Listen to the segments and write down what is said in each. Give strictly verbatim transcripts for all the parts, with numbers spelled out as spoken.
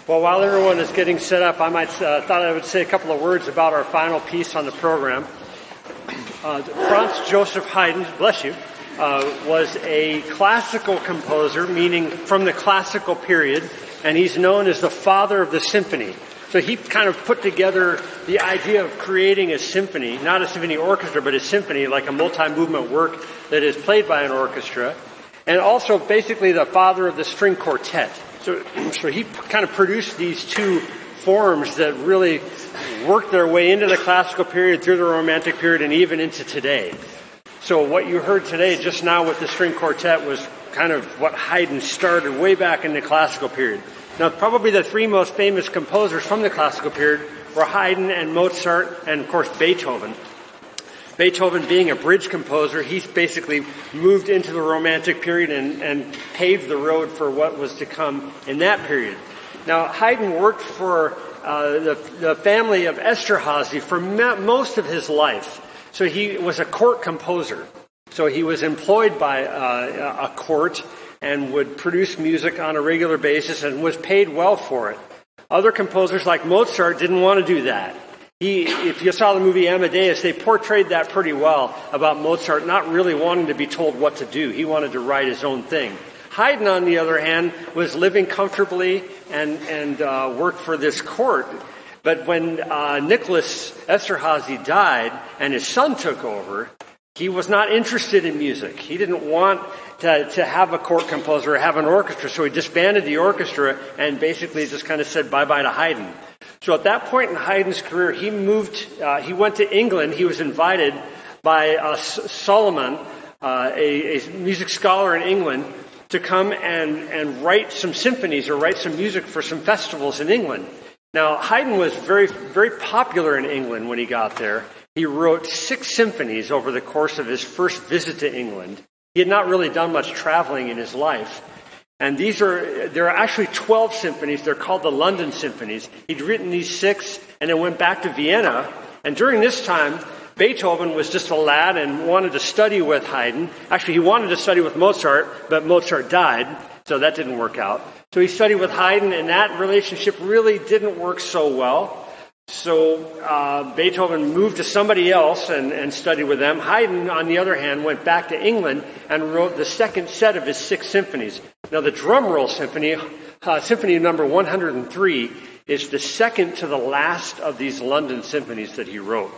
Well, while everyone is getting set up, I might uh, thought I would say a couple of words about our final piece on the program. Uh, Franz Joseph Haydn, bless you, uh, was a classical composer, meaning from the classical period, and he's known as the father of the symphony. So he kind of put together the idea of creating a symphony, not a symphony orchestra, but a symphony, like a multi-movement work that is played by an orchestra, and also basically the father of the string quartet. So, so he kind of produced these two forms that really worked their way into the classical period, through the Romantic period, and even into today. So what you heard today, just now with the string quartet, was kind of what Haydn started way back in the classical period. Now, probably the three most famous composers from the classical period were Haydn and Mozart and, of course, Beethoven. Beethoven, being a bridge composer, he basically moved into the Romantic period and, and paved the road for what was to come in that period. Now, Haydn worked for uh, the, the family of Esterházy for me- most of his life. So he was a court composer. So he was employed by uh, a court and would produce music on a regular basis and was paid well for it. Other composers like Mozart didn't want to do that. He, if you saw the movie Amadeus, they portrayed that pretty well about Mozart not really wanting to be told what to do. He wanted to write his own thing. Haydn, on the other hand, was living comfortably and, and uh, worked for this court. But when uh, Nicholas Esterházy died and his son took over, he was not interested in music. He didn't want to, to have a court composer or have an orchestra, so he disbanded the orchestra and basically just kind of said bye-bye to Haydn. So at that point in Haydn's career, he moved, uh, he went to England. He was invited by uh, Solomon, uh, a, a music scholar in England, to come and, and write some symphonies or write some music for some festivals in England. Now, Haydn was very, very popular in England when he got there. He wrote six symphonies over the course of his first visit to England. He had not really done much traveling in his life. And these are, there are actually twelve symphonies. They're called the London Symphonies. He'd written these six and then went back to Vienna. And during this time, Beethoven was just a lad and wanted to study with Haydn. Actually, he wanted to study with Mozart, but Mozart died, so that didn't work out. So he studied with Haydn, and that relationship really didn't work so well. So uh, Beethoven moved to somebody else and, and studied with them. Haydn, on the other hand, went back to England and wrote the second set of his six symphonies. Now, the Drum Roll Symphony, uh, Symphony number one hundred three, is the second to the last of these London symphonies that he wrote.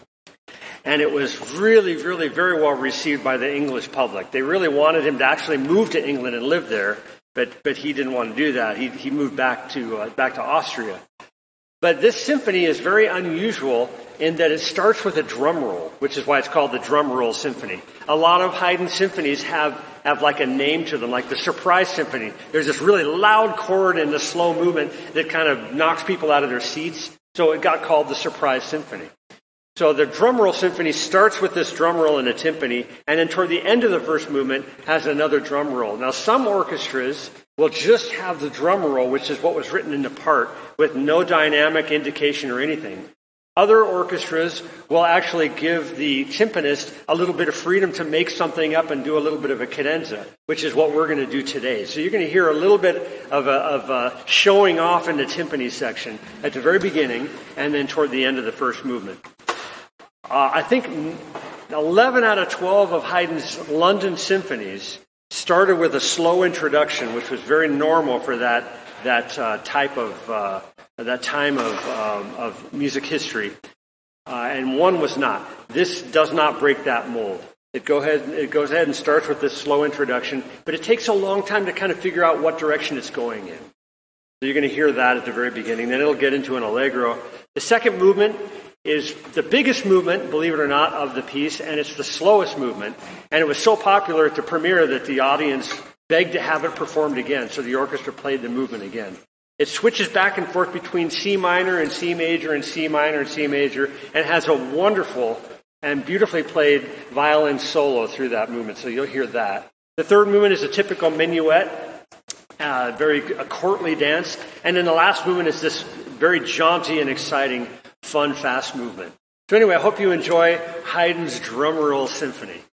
And it was really, really very well received by the English public. They really wanted him to actually move to England and live there, but but he didn't want to do that. He he moved back to uh, back to Austria. But this symphony is very unusual in that it starts with a drum roll, which is why it's called the Drum Roll Symphony. A lot of Haydn symphonies have, have like a name to them, like the Surprise Symphony. There's this really loud chord in the slow movement that kind of knocks people out of their seats. So it got called the Surprise Symphony. So the Drum Roll Symphony starts with this drum roll and a timpani, and then toward the end of the first movement has another drum roll. Now, some orchestras will just have the drum roll, which is what was written in the part, with no dynamic indication or anything. Other orchestras will actually give the timpanist a little bit of freedom to make something up and do a little bit of a cadenza, which is what we're going to do today. So you're going to hear a little bit of a, of a showing off in the timpani section at the very beginning and then toward the end of the first movement. Uh, I think eleven out of twelve of Haydn's London symphonies started with a slow introduction, which was very normal for that that uh, type of uh, that time of um, of music history, uh, and one was not. This does not break that mold. It go ahead. It goes ahead and starts with this slow introduction, but it takes a long time to kind of figure out what direction it's going in. So you're going to hear that at the very beginning. Then it'll get into an allegro. The second movement is the biggest movement, believe it or not, of the piece, and it's the slowest movement. And it was so popular at the premiere that the audience begged to have it performed again, so the orchestra played the movement again. It switches back and forth between C minor and C major and C minor and C major, and has a wonderful and beautifully played violin solo through that movement, so you'll hear that. The third movement is a typical minuet, uh, very a courtly dance, and then the last movement is this very jaunty and exciting fun, fast movement. So anyway, I hope you enjoy Haydn's Drum Roll Symphony.